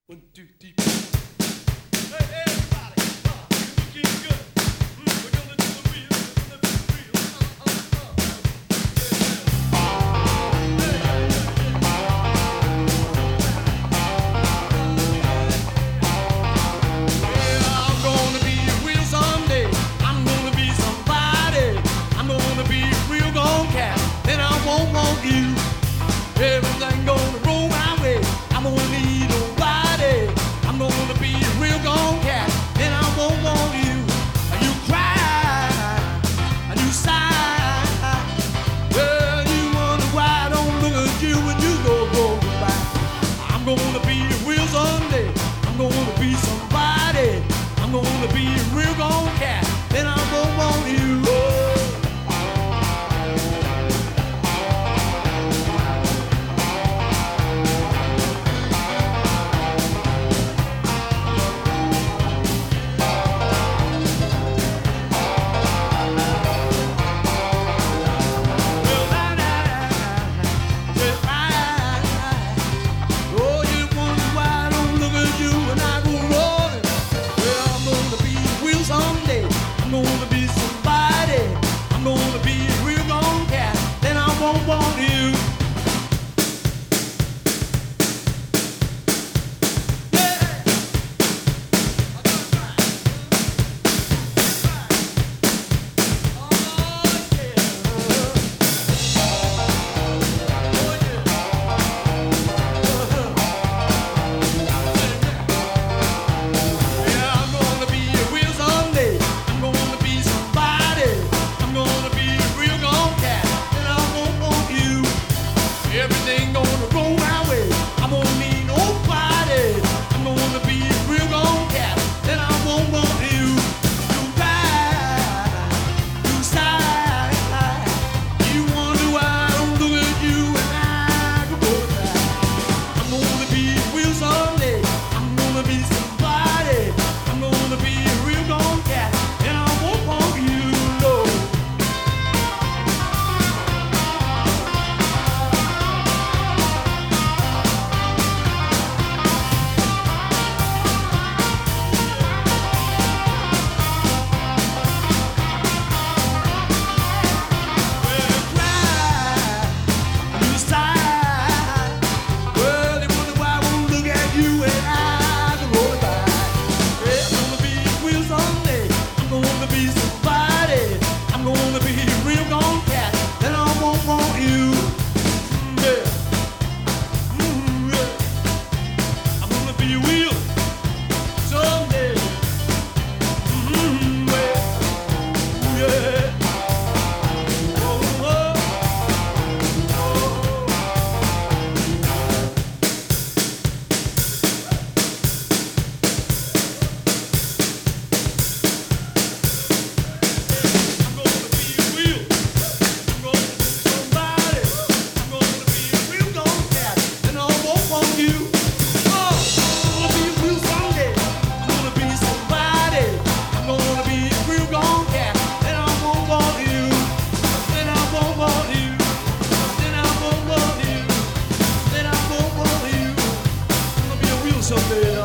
One, two, three. Hey, everybody, you looking good. We're gonna do the real, we're gonna do the real. Yeah, I'm gonna be real someday. I'm gonna be somebody. I'm gonna be a real gone cat. Then I won't want you. Everything gonna roll my way. I'm gonna need nobody. I'm gonna be a real gone cat. Then I won't want you. You cry and you sigh. Well, you wonder why I don't look at you when you go goodbye. I'm gonna be real someday. I'm gonna be somebody. I'm gonna be a real gone cat. Then I won't want you. I'm gonna be somebody. I'm gonna be a real gone cat. Then I won't want you. Everything gonna roll my way. I'm gonna need nobody. I'm gonna be a real gone cat. Then I won't want you. You cry, you sigh. You wonder why I don't look at you and I go by. I'm gonna be real someday. I'm gonna be somebody. I'm gonna be a real gone cat. And I won't want you, no. Someday